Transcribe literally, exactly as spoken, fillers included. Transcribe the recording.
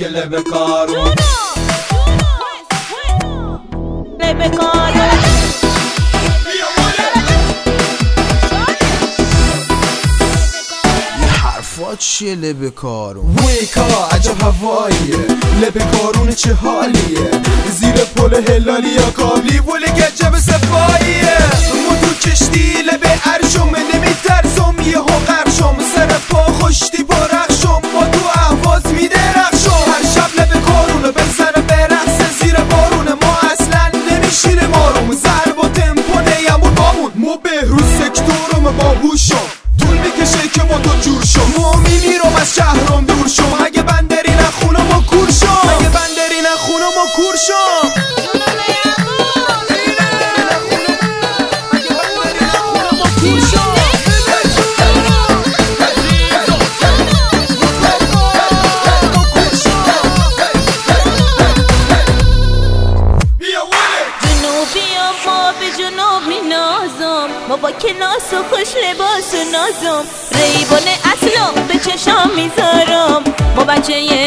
لب کارون لب کارون حرفات چیه لب کارون؟ ویکا عجب هواییه، لب کارون چه حالیه، زیر پل هلالی یا کابلی ولی گجب صفاییه. ما تو کشتی لب عرشم نمیترسم یه ها قرشم، سر پا خوشتی با رخشم ما تو احواز میدرخشم. هر شب لب کارونه بزنه برقصه زیر بارونه، ما اصلا نمیشینه ماروم ضرب و تمپو نیمون بامون. ما بهروز سکتورم با هوشم طول میکشه که با تو جور شم، ما میمیرم از شهرم دور شم. اگه بندری نخونه ما کور شم، اگه بندری نخونه ما کور شم. ما با کلاس و خوش لباس و نازم ریبان اصلا به چشام میذارم. ما بچه